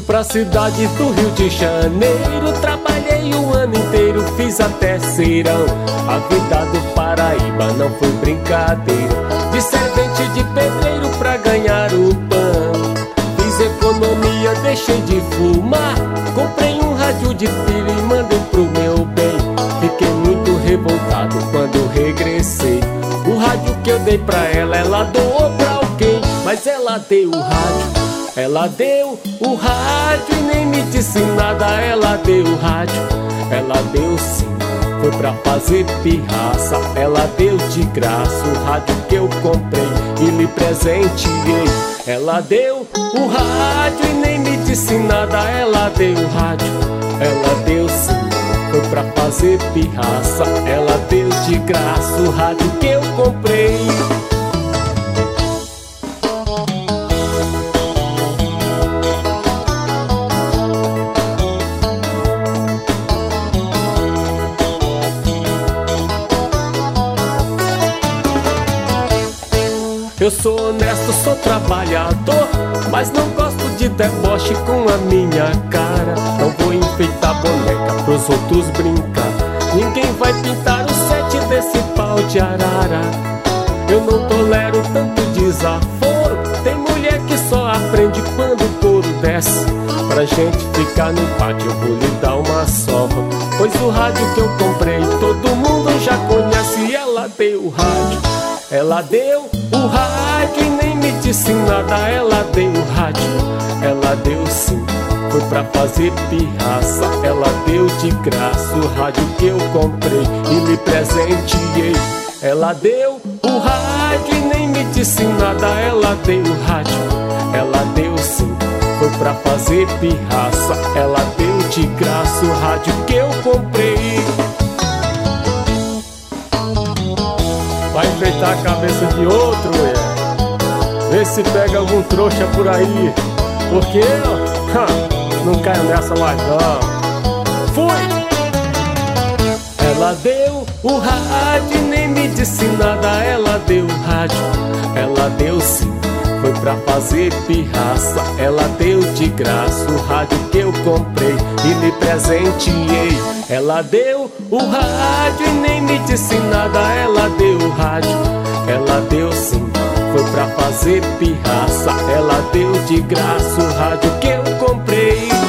pra cidade do Rio de Janeiro. Trabalhei o ano inteiro, fiz até serão. A vida do Paraíba não foi brincadeira. De servente de pedreiro pra ganhar o pão. Fiz economia, deixei de fumar. Comprei um rádio de pilha e mandei pro meu bem. Fiquei muito revoltado quando regressei. O rádio que eu dei pra ela doou pra alguém. Mas ela deu o rádio, ela deu o rádio e nem me disse nada. Ela deu o rádio, ela deu sim, foi pra fazer pirraça. Ela deu de graça o rádio que eu comprei e lhe presenteei. Ela deu o rádio e nem me disse nada. Ela deu o rádio, ela deu sim, foi pra fazer pirraça. Ela deu de graça o rádio que eu comprei. Eu sou honesto, sou trabalhador, mas não gosto de deboche com a minha cara. Não vou enfeitar boneca pros outros brincar. Ninguém vai pintar o sete desse pau de arara. Eu não tolero tanto desaforo. Tem mulher que só aprende quando o couro desce. Pra gente ficar no pátio eu vou lhe dar uma sova. Pois o rádio que eu comprei todo mundo já conhece. Ela deu o rádio, ela deu o rádio e nem me disse nada. Ela deu o rádio, ela deu sim, foi pra fazer pirraça. Ela deu de graça o rádio que eu comprei e lhe presenteei. Ela deu o rádio e nem me disse nada. Ela deu o rádio, ela deu sim, foi pra fazer pirraça. Ela deu de graça o rádio que eu comprei. Vai enfeitar a cabeça de outro, vê se pega algum trouxa por aí. Porque eu não caio nessa mais não. Fui! Ela deu o rádio e nem me disse nada. Ela deu o rádio, ela deu sim, foi pra fazer pirraça. Ela deu de graça o rádio que eu comprei e lhe presenteei. Ela deu o rádio e nem me disse nada. Ela deu o rádio, ela deu sim, foi pra fazer pirraça. Ela deu de graça o rádio que eu comprei.